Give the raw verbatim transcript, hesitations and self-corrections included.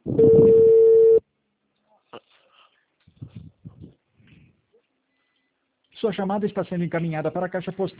Sua chamada está sendo encaminhada para a caixa postal